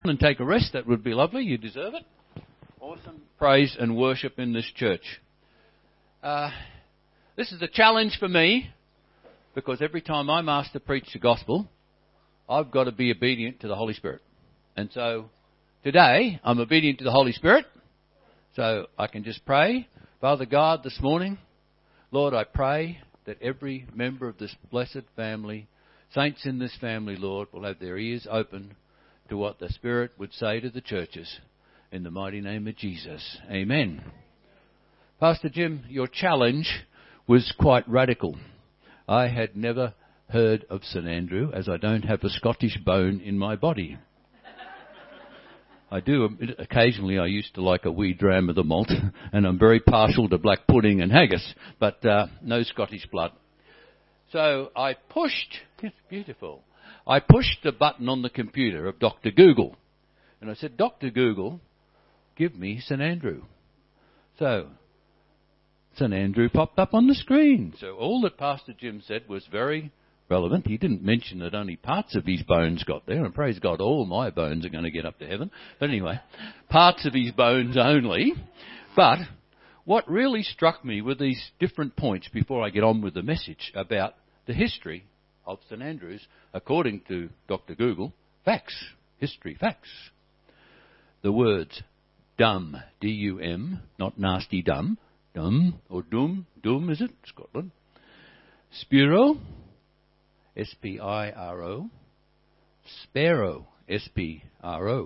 And take a rest. That would be lovely. You deserve it. Awesome praise and worship in this church. This is a challenge for me because every time I'm asked to preach the gospel, I've got to be obedient to the Holy Spirit. And so today I'm obedient to the Holy Spirit, so I can just pray. Father God, this morning, Lord, I pray that every member of this blessed family, saints in this family, Lord, will have their ears open to what the Spirit would say to the churches. In the mighty name of Jesus. Amen. Pastor Jim, your challenge was quite radical. I had never heard of St Andrew, as I don't have a Scottish bone in my body. I do, occasionally I used to like a wee dram of the malt, and I'm very partial to black pudding and haggis, but no Scottish blood. So I pushed, it's beautiful, I pushed the button on the computer of Dr. Google, and I said, Dr. Google, give me St Andrew. So St Andrew popped up on the screen. So all that Pastor Jim said was very relevant. He didn't mention that only parts of his bones got there, and praise God, all my bones are going to get up to heaven. But anyway, parts of his bones only. But what really struck me were these different points before I get on with the message about the history of St Andrews, according to Dr. Google, facts, history, facts. The words dumb, D-U-M, not nasty dumb, dumb or doom, is it? Scotland. Spiro, S-P-I-R-O, sparrow, S-P-R-O.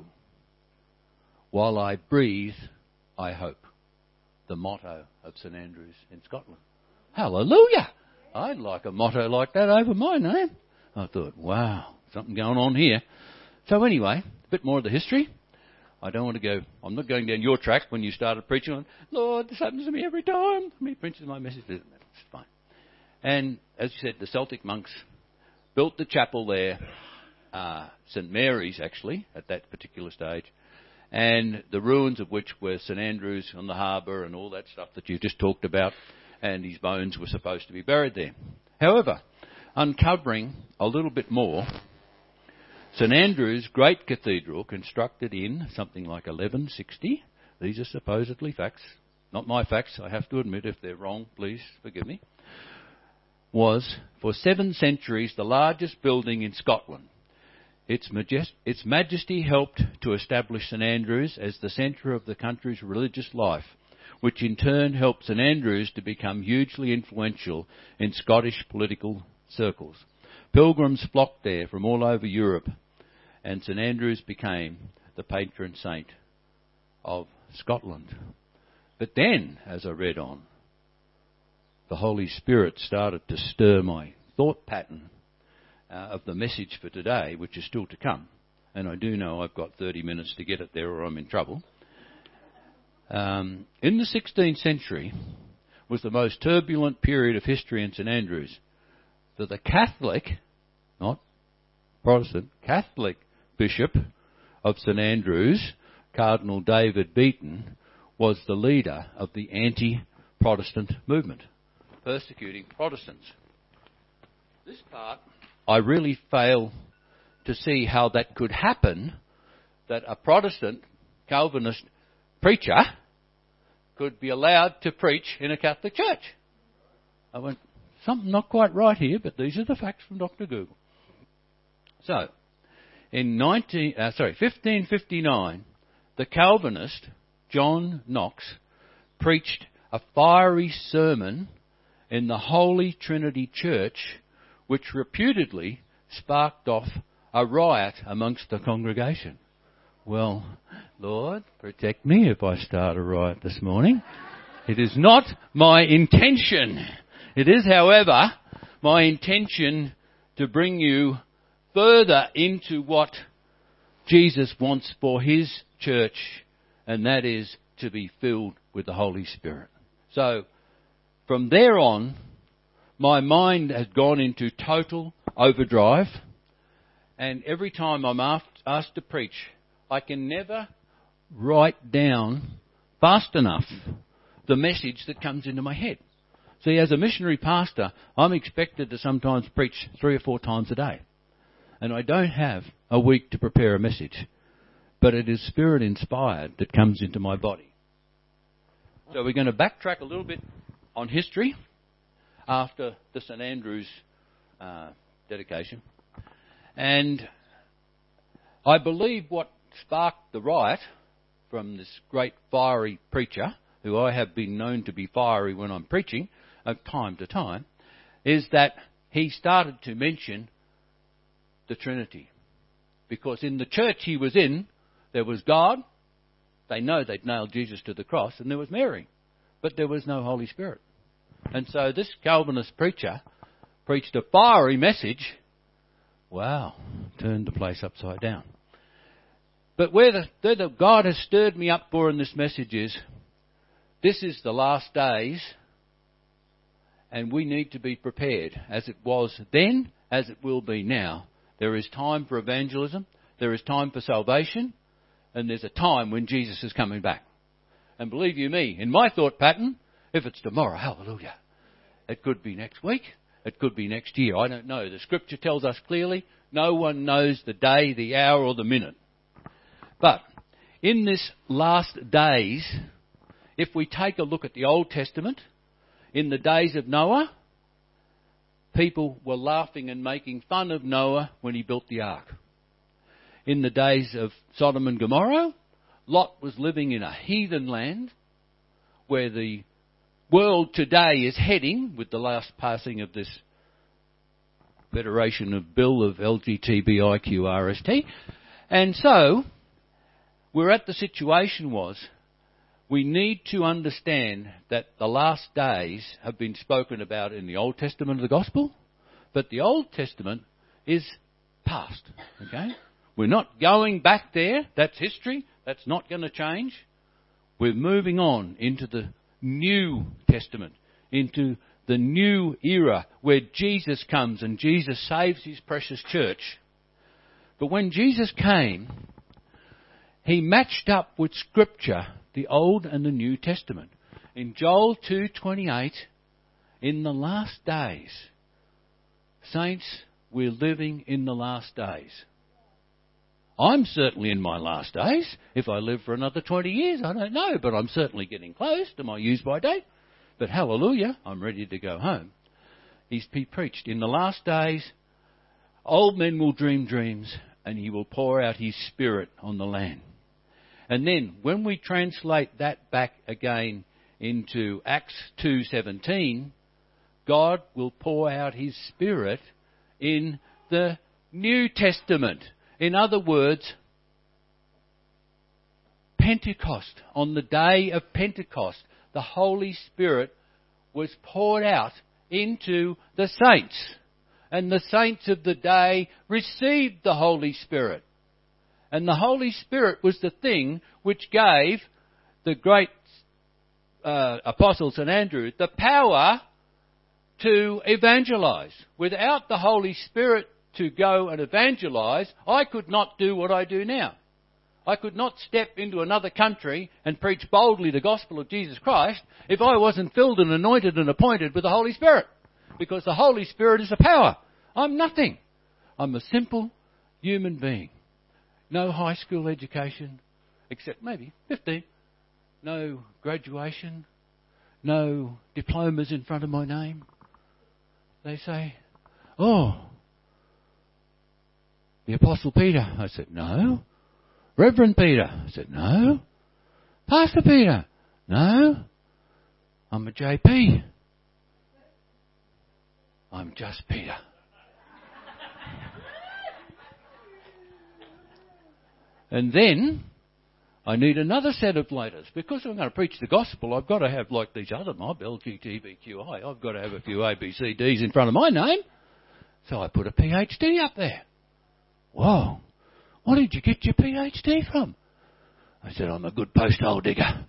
While I breathe, I hope. The motto of St Andrews in Scotland. Hallelujah! I'd like a motto like that over my name. I thought, wow, something going on here. So anyway, a bit more of the history. I don't want to go, I'm not going down your track when you started preaching on, Lord, this happens to me every time. Me preaching my message, it's fine. And as you said, the Celtic monks built the chapel there, St Mary's actually, at that particular stage, and the ruins of which were St Andrews on the harbour and all that stuff that you just talked about, and his bones were supposed to be buried there. However, uncovering a little bit more, St Andrew's great cathedral, constructed in something like 1160, these are supposedly facts, not my facts, I have to admit, if they're wrong, please forgive me, was for 7 centuries the largest building in Scotland. Its Majesty helped to establish St Andrews as the centre of the country's religious life, which in turn helped St Andrews to become hugely influential in Scottish political circles. Pilgrims flocked there from all over Europe, and St Andrews became the patron saint of Scotland. But then, as I read on, the Holy Spirit started to stir my thought pattern of the message for today, which is still to come. And I do know I've got 30 minutes to get it there or I'm in trouble. In the 16th century was the most turbulent period of history in St Andrews. For the Catholic, not Protestant, Catholic Bishop of St Andrews, Cardinal David Beaton, was the leader of the anti-Protestant movement, persecuting Protestants. This part, I really fail to see how that could happen, that a Protestant Calvinist preacher could be allowed to preach in a Catholic church. I went, something not quite right here, but these are the facts from Dr. Google. So, in 1559, the Calvinist John Knox preached a fiery sermon in the Holy Trinity Church, which reputedly sparked off a riot amongst the congregation. Well, Lord, protect me if I start a riot this morning. It is not my intention. It is, however, my intention to bring you further into what Jesus wants for his church, and that is to be filled with the Holy Spirit. So, from there on, my mind has gone into total overdrive, and every time I'm asked to preach, I can never write down fast enough the message that comes into my head. See, as a missionary pastor, I'm expected to sometimes preach 3 or 4 times a day. And I don't have a week to prepare a message. but it is Spirit inspired that comes into my body. So we're going to backtrack a little bit on history after the St Andrew's dedication. And I believe what sparked the riot from this great fiery preacher, who I have been known to be fiery when I'm preaching, time to time, is that he started to mention the Trinity. Because in the church he was in, there was God. They know they'd nailed Jesus to the cross, and there was Mary. But there was no Holy Spirit. And so this Calvinist preacher preached a fiery message. Wow, turned the place upside down. But where the God has stirred me up for in this message is, this is the last days, and we need to be prepared, as it was then, as it will be now. There is time for evangelism, there is time for salvation, and there's a time when Jesus is coming back. And believe you me, in my thought pattern, if it's tomorrow, hallelujah. It could be next week, it could be next year, I don't know. The Scripture tells us clearly, no one knows the day, the hour or the minute. But in this last days, if we take a look at the Old Testament, in the days of Noah, people were laughing and making fun of Noah when he built the ark. In the days of Sodom and Gomorrah, Lot was living in a heathen land where the world today is heading with the last passing of this Federation of Bill of LGBTIQRST. And so, we're at the situation was, we need to understand that the last days have been spoken about in the Old Testament of the Gospel, but the Old Testament is past, okay? We're not going back there. That's history. That's not going to change. We're moving on into the New Testament, into the new era where Jesus comes and Jesus saves his precious church. But when Jesus came, he matched up with Scripture, the Old and the New Testament. In Joel 2:28, in the last days, saints, we're living in the last days. I'm certainly in my last days. If I live for another 20 years, I don't know, but I'm certainly getting close to my use-by date. But hallelujah, I'm ready to go home. He preached, in the last days, old men will dream dreams, and he will pour out his Spirit on the land. And then, when we translate that back again into Acts 2:17, God will pour out his Spirit in the New Testament. In other words, Pentecost, on the day of Pentecost, the Holy Spirit was poured out into the saints. And the saints of the day received the Holy Spirit. And the Holy Spirit was the thing which gave the great Apostle St Andrew the power to evangelize. Without the Holy Spirit to go and evangelize, I could not do what I do now. I could not step into another country and preach boldly the gospel of Jesus Christ if I wasn't filled and anointed and appointed with the Holy Spirit. Because the Holy Spirit is a power. I'm nothing. I'm a simple human being. No high school education, except maybe 15. No graduation. No diplomas in front of my name. They say, oh, the Apostle Peter. I said, no. Reverend Peter. I said, no. Pastor Peter. No. I'm a JP. I'm just Peter. And then I need another set of letters. Because I'm going to preach the gospel, I've got to have, like these other mob, LGBTQI, I've got to have a few ABCDs in front of my name. So I put a PhD up there. Whoa, what did you get your PhD from? I said, I'm a good post-hole digger.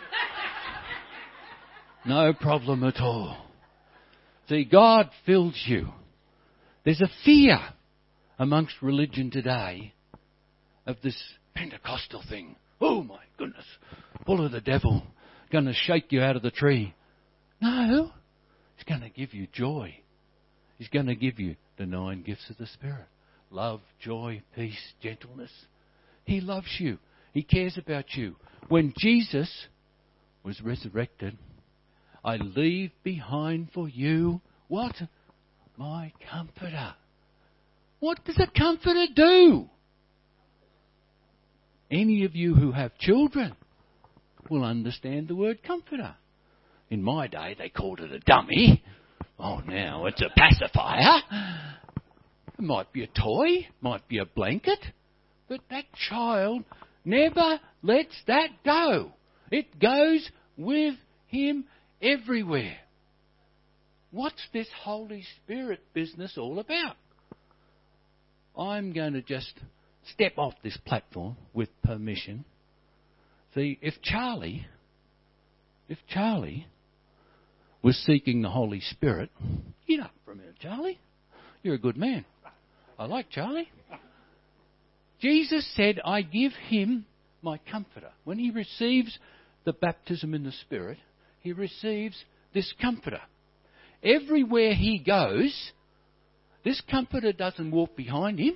No problem at all. See, God fills you. There's a fear amongst religion today of this Pentecostal thing. Oh my goodness, full of the devil, going to shake you out of the tree. No, he's going to give you joy. He's going to give you the 9 gifts of the Spirit. Love, joy, peace, gentleness, He loves you. He cares about you. When Jesus was resurrected, I leave behind for you, what? My comforter. What does a comforter do? Any of you who have children will understand the word comforter. In my day, they called it a dummy. Oh, now it's a pacifier. It might be a toy, might be a blanket, but that child never lets that go. It goes with him everywhere. What's this Holy Spirit business all about? I'm going to just step off this platform with permission. See, if Charlie was seeking the Holy Spirit, get up for a minute, Charlie. You're a good man. I like Charlie. Jesus said, I give him my comforter. When he receives the baptism in the Spirit, he receives this comforter. Everywhere he goes, this comforter doesn't walk behind him.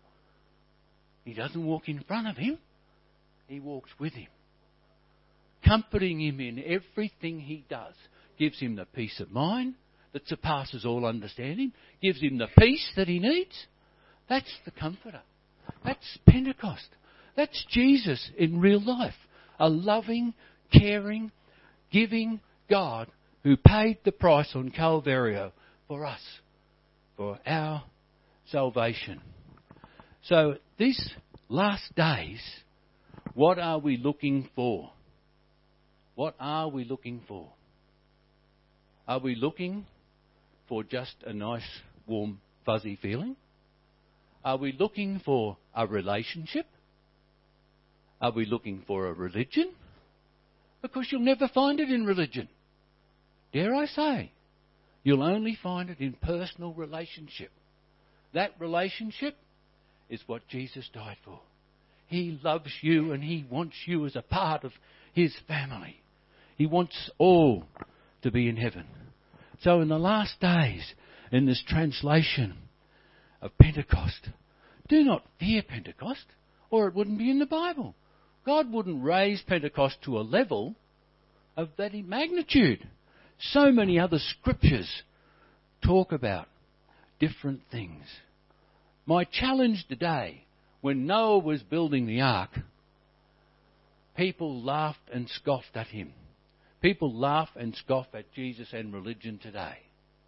He doesn't walk in front of him. He walks with him, comforting him in everything he does. Gives him the peace of mind that surpasses all understanding. Gives him the peace that he needs. That's the comforter. That's Pentecost. That's Jesus in real life. A loving, caring, giving God who paid the price on Calvario for us, for our salvation. So these last days, what are we looking for? What are we looking for? Are we looking for just a nice, warm, fuzzy feeling? Are we looking for a relationship? Are we looking for a religion? Because you'll never find it in religion. Dare I say, you'll only find it in personal relationship. That relationship is what Jesus died for. He loves you and he wants you as a part of his family. He wants all to be in heaven. So in the last days, in this translation of Pentecost, do not fear Pentecost, or it wouldn't be in the Bible. God wouldn't raise Pentecost to a level of that magnitude. So many other scriptures talk about different things. My challenge today, when Noah was building the ark, people laughed and scoffed at him. People laugh and scoff at Jesus and religion today.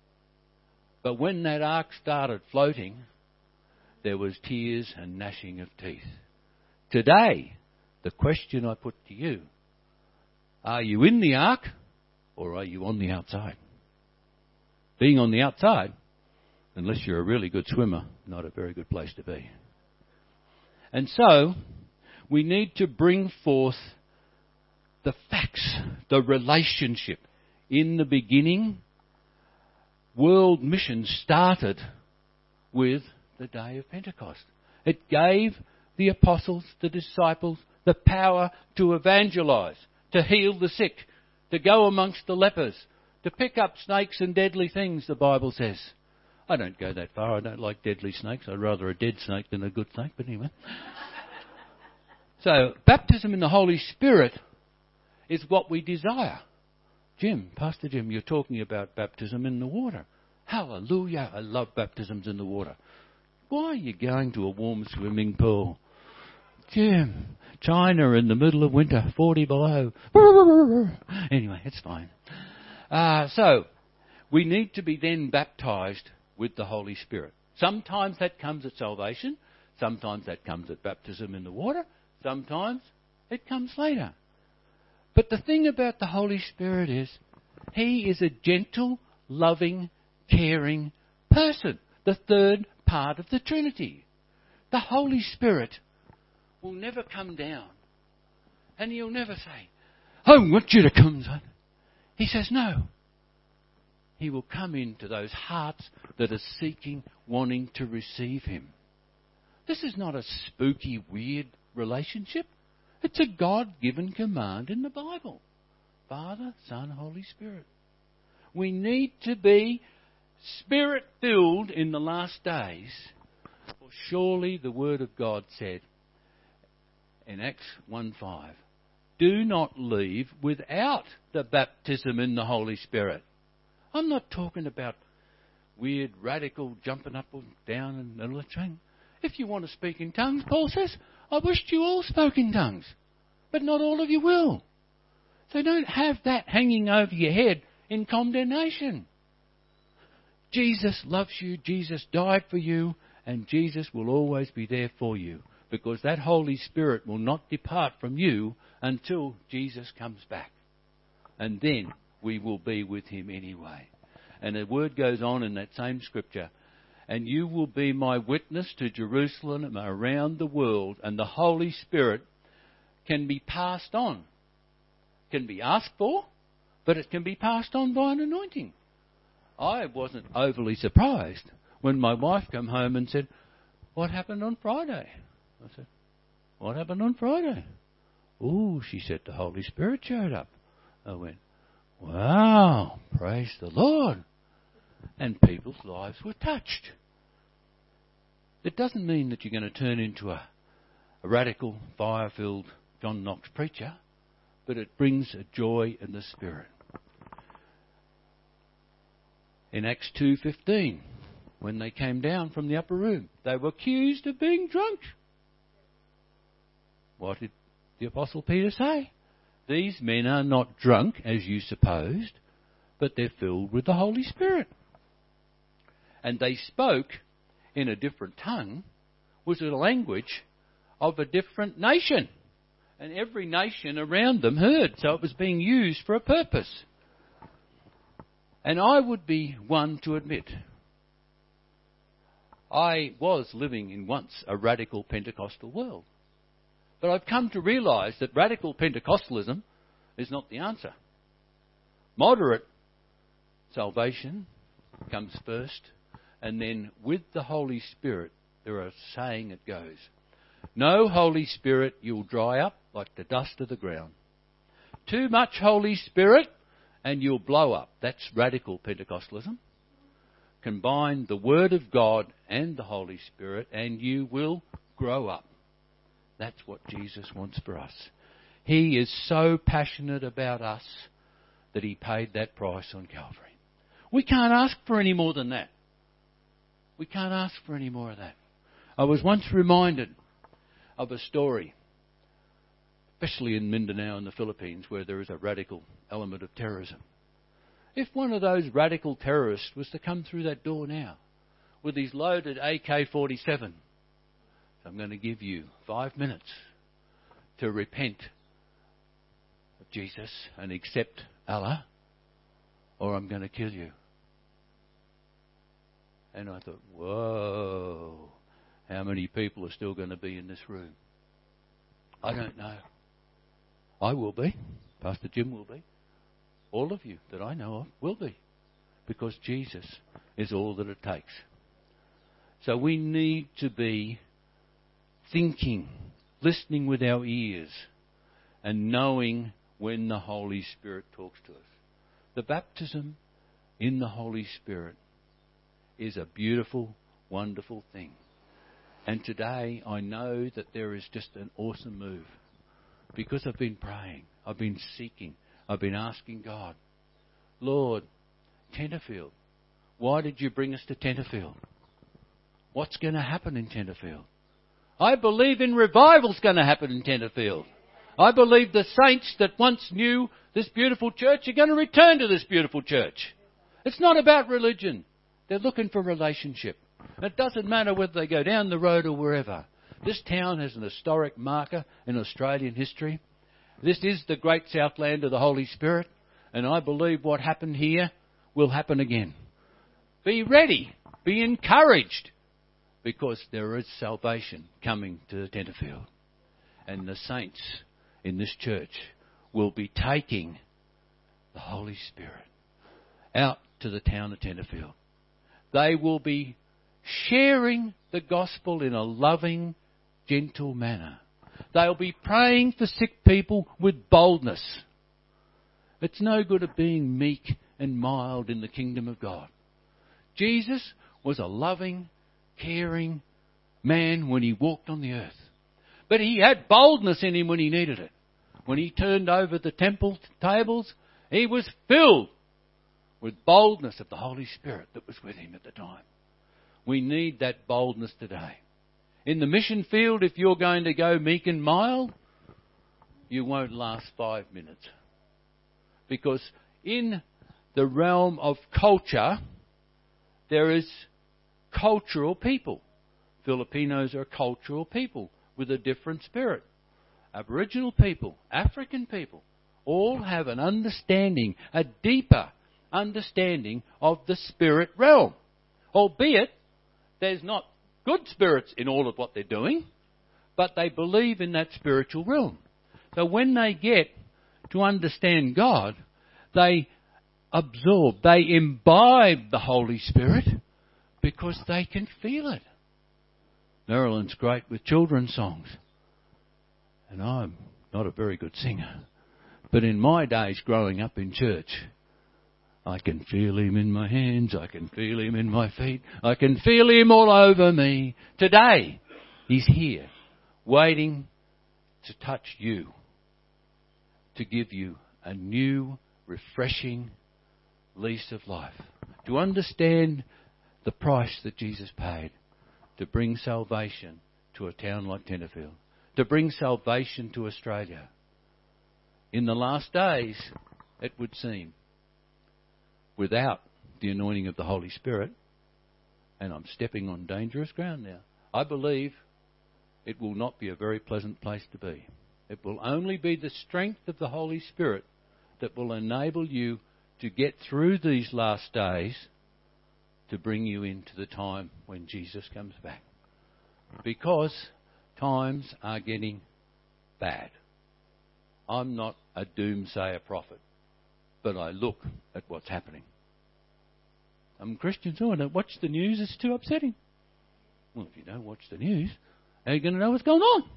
But when that ark started floating, there was tears and gnashing of teeth. Today, the question I put to you, are you in the ark or are you on the outside? Being on the outside, unless you're a really good swimmer, not a very good place to be. And so, we need to bring forth the facts, the relationship. In the beginning, world mission started with the day of Pentecost. It gave the apostles, the disciples, the power to evangelize, to heal the sick, to go amongst the lepers, to pick up snakes and deadly things, the Bible says. I don't go that far. I don't like deadly snakes. I'd rather a dead snake than a good snake, but anyway. So, baptism in the Holy Spirit is what we desire. Pastor Jim, you're talking about baptism in the water. Hallelujah, I love baptisms in the water. Why are you going to a warm swimming pool? Jim, China in the middle of winter, 40 below. Anyway, it's fine. So, we need to be then baptized with the Holy Spirit. Sometimes that comes at salvation. Sometimes that comes at baptism in the water. Sometimes it comes later. But the thing about the Holy Spirit is, he is a gentle, loving, caring person. The third part of the Trinity. The Holy Spirit will never come down. And he'll never say, I want you to come, son. He says, no. He will come into those hearts that are seeking, wanting to receive him. This is not a spooky, weird relationship. It's a God-given command in the Bible. Father, Son, Holy Spirit. We need to be Spirit-filled in the last days. For surely the Word of God said, in Acts 1:5. Do not leave without the baptism in the Holy Spirit. I'm not talking about weird, radical, jumping up and down and all that thing. If you want to speak in tongues, Paul says, I wished you all spoke in tongues. But not all of you will. So don't have that hanging over your head in condemnation. Jesus loves you, Jesus died for you, and Jesus will always be there for you, because that Holy Spirit will not depart from you until Jesus comes back. And then we will be with him anyway. And the word goes on in that same scripture, and you will be my witness to Jerusalem and around the world. And the Holy Spirit can be passed on, can be asked for, but it can be passed on by an anointing. I wasn't overly surprised when my wife came home and said, what happened on Friday? I said, what happened on Friday? Oh, she said, the Holy Spirit showed up. I went, wow, praise the Lord. And people's lives were touched. It doesn't mean that you're going to turn into a radical, fire-filled John Knox preacher, but it brings a joy in the Spirit. In Acts 2:15, when they came down from the upper room, they were accused of being drunk. What did the Apostle Peter say? These men are not drunk, as you supposed, but they're filled with the Holy Spirit. And they spoke in a different tongue, was a language of a different nation. And every nation around them heard, so it was being used for a purpose. And I would be one to admit, I was living in once a radical Pentecostal world. But I've come to realise that radical Pentecostalism is not the answer. Moderate salvation comes first, and then with the Holy Spirit, there is a saying that goes, no Holy Spirit, you'll dry up like the dust of the ground. Too much Holy Spirit, and you'll blow up. That's radical Pentecostalism. Combine the Word of God and the Holy Spirit, and you will grow up. That's what Jesus wants for us. He is so passionate about us that he paid that price on Calvary. We can't ask for any more than that. We can't ask for any more of that. I was once reminded of a story, especially in Mindanao in the Philippines, where there is a radical element of terrorism. If one of those radical terrorists was to come through that door now with his loaded AK-47, I'm going to give you 5 minutes to repent of Jesus and accept Allah, or I'm going to kill you. And I thought, whoa, how many people are still going to be in this room? I don't know. I will be. Pastor Jim will be. All of you that I know of will be. Because Jesus is all that it takes. So we need to be thinking, listening with our ears, and knowing when the Holy Spirit talks to us. The baptism in the Holy Spirit is a beautiful, wonderful thing. And today I know that there is just an awesome move. Because I've been praying, I've been seeking, I've been asking God, Lord, Tenterfield, why did you bring us to Tenterfield? What's going to happen in Tenterfield? I believe in revival's going to happen in Tenterfield. I believe the saints that once knew this beautiful church are going to return to this beautiful church. It's not about religion. They're looking for relationship. It doesn't matter whether they go down the road or wherever. This town has an historic marker in Australian history. This is the great Southland of the Holy Spirit, and I believe what happened here will happen again. Be ready. Be encouraged, because there is salvation coming to the Tenterfield. And the saints in this church will be taking the Holy Spirit out to the town of Tenterfield. They will be sharing the gospel in a loving, gentle manner. They'll be praying for sick people with boldness. It's no good of being meek and mild in the kingdom of God. Jesus was a loving, caring man when he walked on the earth. But he had boldness in him when he needed it. When he turned over the temple tables, he was filled with boldness of the Holy Spirit that was with him at the time. We need that boldness today. In the mission field, if you're going to go meek and mild, you won't last 5 minutes. Because in the realm of culture, there is cultural people. Filipinos are cultural people with a different spirit. Aboriginal people, African people, all have an understanding, a deeper understanding of the spirit realm. Albeit, there's not good spirits in all of what they're doing, but they believe in that spiritual realm. So when they get to understand God, they absorb, they imbibe the Holy Spirit because they can feel it. Marilyn's great with children's songs. And I'm not a very good singer. But in my days growing up in church, I can feel him in my hands, I can feel him in my feet, I can feel him all over me. Today, he's here, waiting to touch you, to give you a new, refreshing lease of life. To understand the price that Jesus paid to bring salvation to a town like Tenterfield, to bring salvation to Australia. In the last days, it would seem, without the anointing of the Holy Spirit, and I'm stepping on dangerous ground now, I believe it will not be a very pleasant place to be. It will only be the strength of the Holy Spirit that will enable you to get through these last days to bring you into the time when Jesus comes back. Because times are getting bad. I'm not a doomsayer prophet, but I look at what's happening. Some Christians, I don't watch the news, it's too upsetting. Well, if you don't watch the news, how are you going to know what's going on?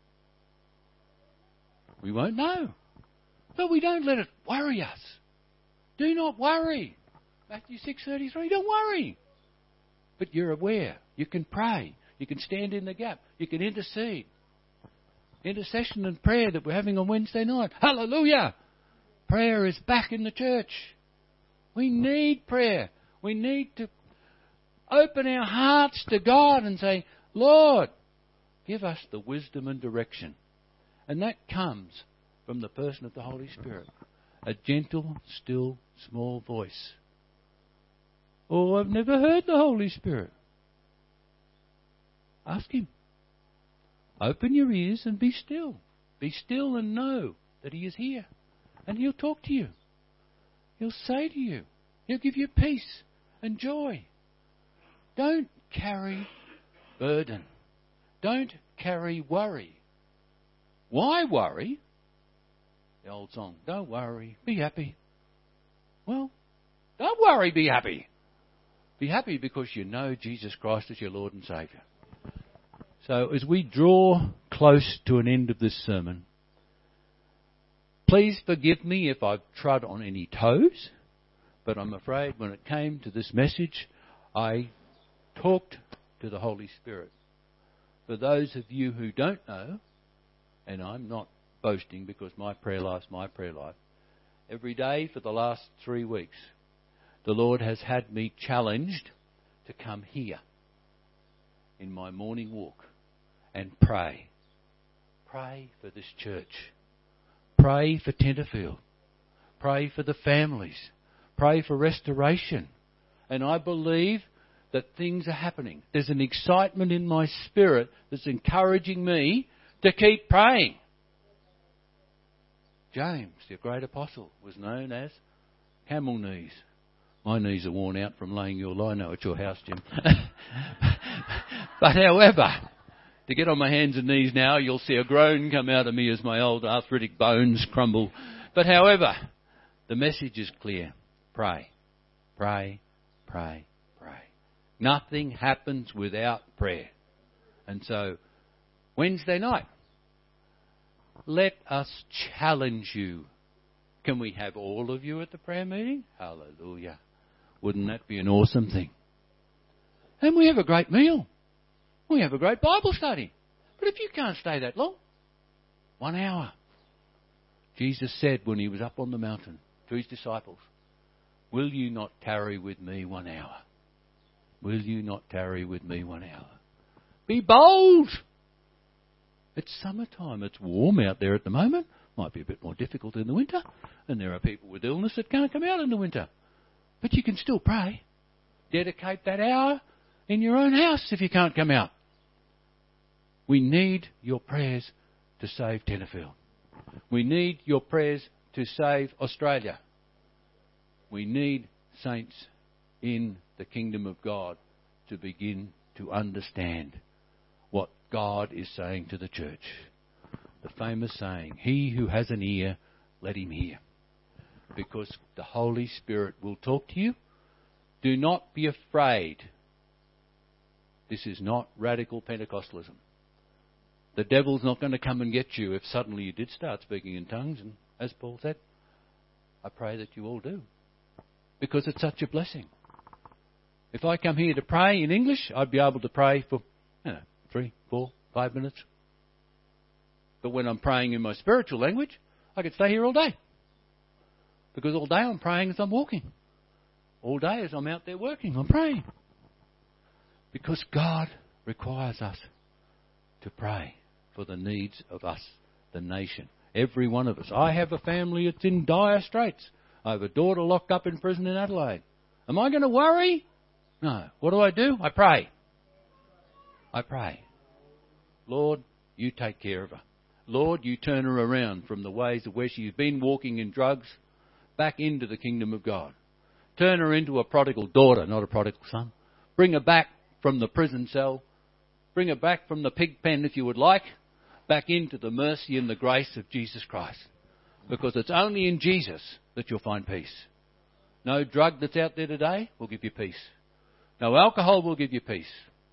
We won't know. But we don't let it worry us. Do not worry. Matthew 6:33, don't worry. But you're aware. You can pray. You can stand in the gap. You can intercede. Intercession and prayer that we're having on Wednesday night. Hallelujah! Prayer is back in the church. We need prayer. We need to open our hearts to God and say, Lord, give us the wisdom and direction. And that comes from the person of the Holy Spirit. A gentle, still, small voice. Oh, I've never heard the Holy Spirit. Ask Him. Open your ears and be still. Be still and know that He is here. And He'll talk to you. He'll say to you. He'll give you peace and joy. Don't carry burden. Don't carry worry. Why worry? The old song, don't worry, be happy. Well, don't worry, be happy. Be happy because you know Jesus Christ is your Lord and Saviour. So as we draw close to an end of this sermon, please forgive me if I've trod on any toes, but I'm afraid when it came to this message, I talked to the Holy Spirit. For those of you who don't know, and I'm not boasting because my prayer life's my prayer life, every day for the last 3 weeks, the Lord has had me challenged to come here in my morning walk and pray. Pray for this church. Pray for Tenterfield. Pray for the families. Pray for restoration. And I believe that things are happening. There's an excitement in my spirit that's encouraging me to keep praying. James, the great apostle, was known as camel knees. My knees are worn out from laying your lino at your house, Jim. But however, to get on my hands and knees now, you'll see a groan come out of me as my old arthritic bones crumble. But however, the message is clear. Pray, pray, pray, pray. Nothing happens without prayer. And so, Wednesday night, let us challenge you. Can we have all of you at the prayer meeting? Hallelujah. Wouldn't that be an awesome thing? And we have a great meal. We have a great Bible study. But if you can't stay that long, 1 hour. Jesus said when he was up on the mountain to his disciples, will you not tarry with me 1 hour? Will you not tarry with me 1 hour? Be bold. It's summertime. It's warm out there at the moment. Might be a bit more difficult in the winter. And there are people with illness that can't come out in the winter. But you can still pray. Dedicate that hour in your own house if you can't come out. We need your prayers to save Tenterfield. We need your prayers to save Australia. We need saints in the kingdom of God to begin to understand what God is saying to the church. The famous saying, he who has an ear, let him hear. Because the Holy Spirit will talk to you. Do not be afraid. This is not radical Pentecostalism. The devil's not going to come and get you if suddenly you did start speaking in tongues. And as Paul said, I pray that you all do. Because it's such a blessing. If I come here to pray in English, I'd be able to pray for 3, 4, 5 minutes. But when I'm praying in my spiritual language, I could stay here all day. Because all day I'm praying as I'm walking. All day as I'm out there working, I'm praying. Because God requires us to pray for the needs of us, the nation. Every one of us. I have a family that's in dire straits. I have a daughter locked up in prison in Adelaide. Am I going to worry? No. What do? I pray. I pray. Lord, you take care of her. Lord, you turn her around from the ways of where she's been walking in drugs back into the kingdom of God. Turn her into a prodigal daughter, not a prodigal son. Bring her back from the prison cell. Bring her back from the pig pen, if you would like, back into the mercy and the grace of Jesus Christ. Because it's only in Jesus that you'll find peace. No drug that's out there today will give you peace. No alcohol will give you peace.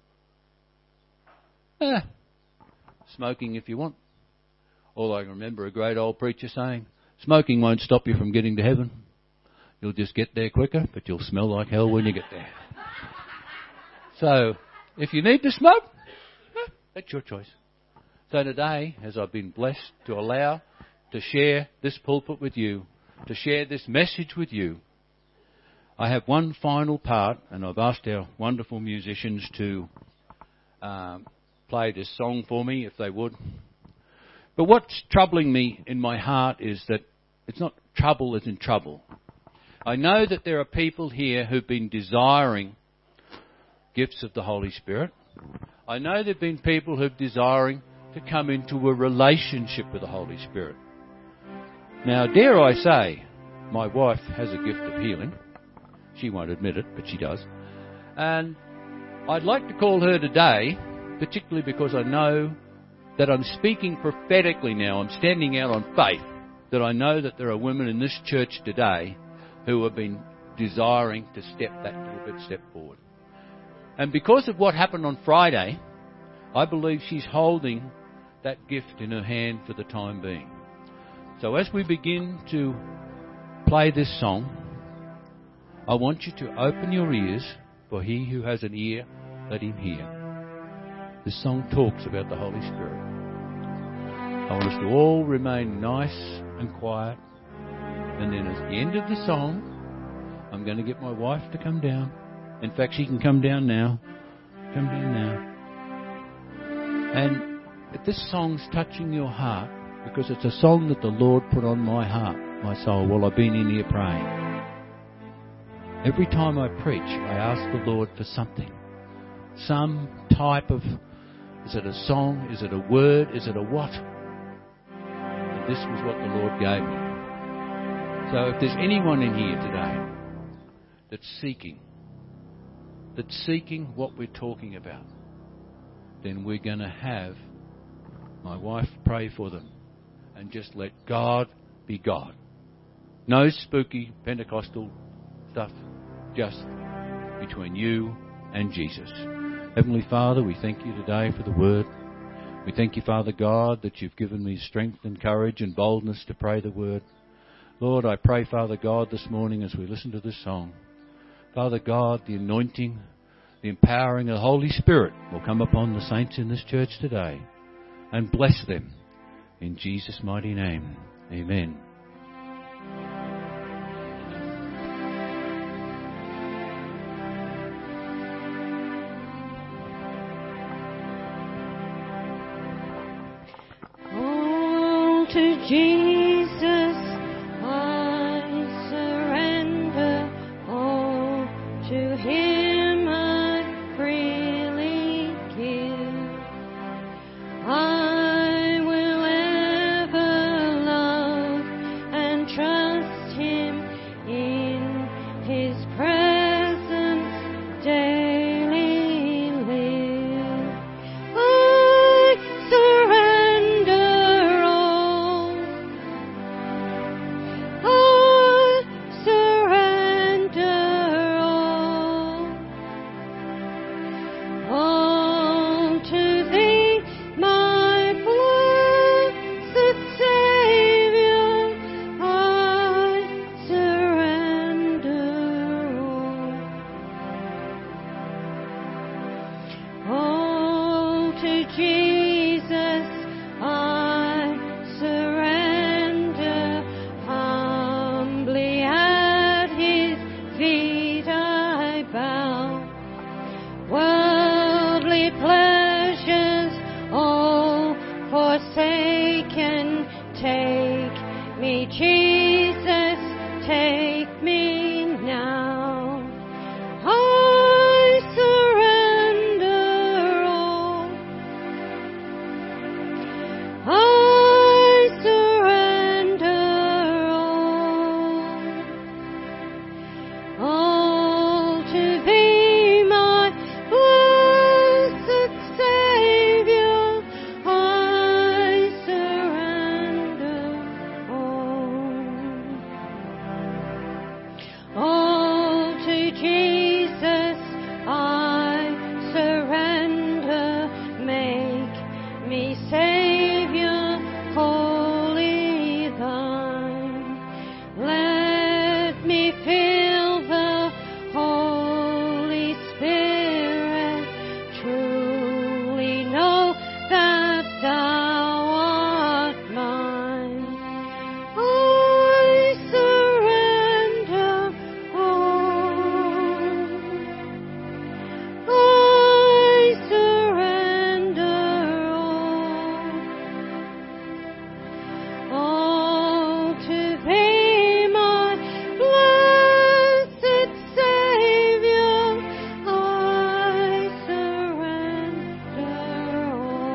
Smoking if you want. All I can remember a great old preacher saying, smoking won't stop you from getting to heaven. You'll just get there quicker, but you'll smell like hell when you get there. So, if you need to smoke, that's your choice. So today, as I've been blessed to allow to share this pulpit with you, to share this message with you, I have one final part, and I've asked our wonderful musicians to play this song for me, if they would. But what's troubling me in my heart is that it's not trouble as in trouble. I know that there are people here who've been desiring gifts of the Holy Spirit. I know there have been who have desiring to come into a relationship with the Holy Spirit. Now, dare I say, my wife has a gift of healing. She won't admit it, but she does. And I'd like to call her today, particularly because I know that I'm speaking prophetically now. I'm standing out on faith that I know that there are women in this church today who have been desiring to step that little step forward. And because of what happened on Friday, I believe she's holding that gift in her hand for the time being. So as we begin to play this song, I want you to open your ears, for he who has an ear, let him hear. This song talks about the Holy Spirit. I want us to all remain nice and quiet. And then at the end of the song, I'm going to get my wife to come down. In fact, she can come down now. Come down now. And if this song's touching your heart, because it's a song that the Lord put on my heart, my soul, while I've been in here praying. Every time I preach, I ask the Lord for something. Some type of, is it a song? Is it a word? Is it a what? And this was what the Lord gave me. So if there's anyone in here today that's seeking what we're talking about, then we're going to have my wife pray for them and just let God be God. No spooky Pentecostal stuff, just between you and Jesus. Heavenly Father, we thank you today for the word. We thank you, Father God, that you've given me strength and courage and boldness to pray the word. Lord, I pray, Father God, this morning as we listen to this song, Father God, the anointing, the empowering of the Holy Spirit will come upon the saints in this church today. and bless them. In Jesus' mighty name, amen. To Jesus I surrender, all to Him I freely give. I will ever love and trust Him in His presence daily live. I surrender all. I surrender all to Thee, my blessed Saviour. I surrender all to Jesus. I surrender humbly at His feet I bow. Worldly pleasures all forsaken, take me, Jesus, take me now. I surrender all. I surrender all to Thee, my blessed Saviour. I surrender all to Jesus. I surrender. Make me Saviour, wholly Thine. Let me feel the Holy Spirit, truly know that Thou art mine. I surrender all. I surrender all to Thee, my blessed Saviour. I surrender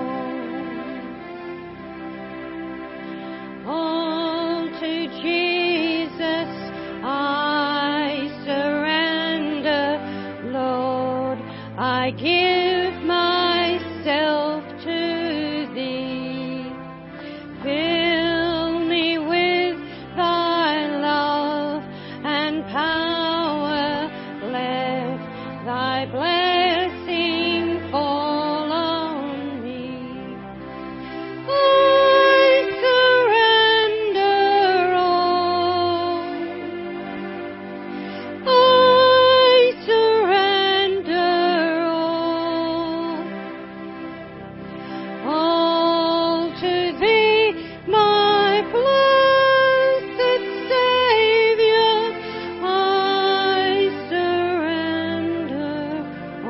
all to Jesus. I surrender, Lord. I give myself to Thee. Fill me with Thy love and power. Let Thy blessing fall on me. I surrender all. I surrender all to Thee, my blessed Saviour. I surrender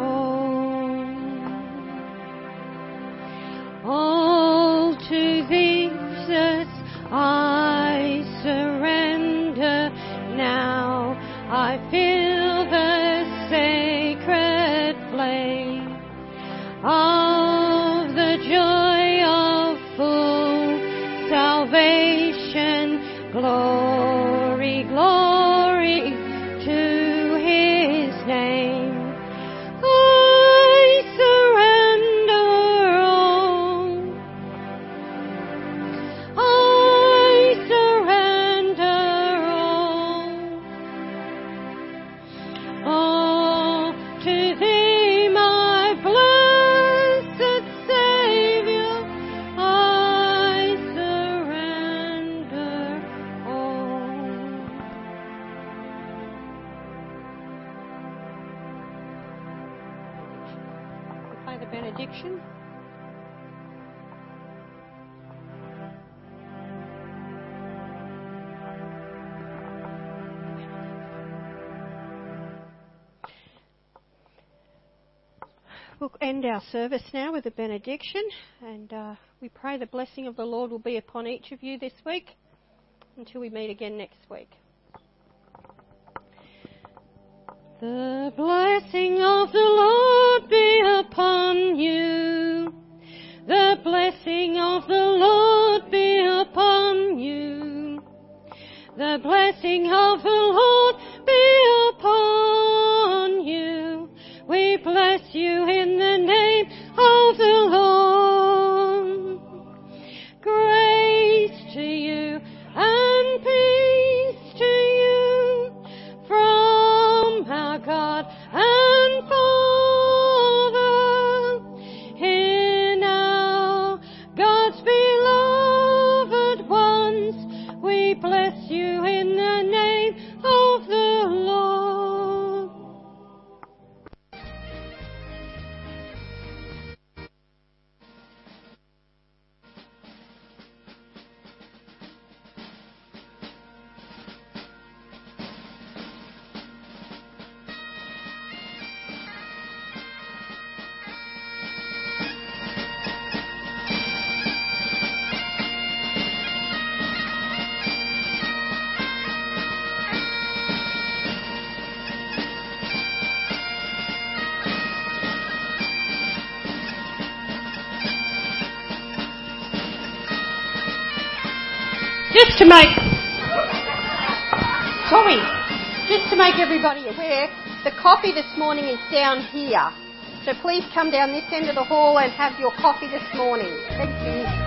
all to Thee, Jesus. I surrender now. I feel the sacred flame of the joy of full salvation. Glory, glory to His name. I surrender all. I surrender all to Thee, my blessed Saviour. I surrender all. Play the benediction. We'll end our service now with a benediction, and we pray the blessing of the Lord will be upon each of you this week until we meet again next week. The blessing of the Lord be upon you. The blessing of the Lord be upon you. The blessing of the Lord be upon you. We bless you in the name of the Lord. Grace to you and peace to you from our God and Father in our God's beloved ones. We bless you in the name of the Lord. Just to make everybody aware, the coffee this morning is down here. So please come down this end of the hall and have your coffee this morning. Thank you.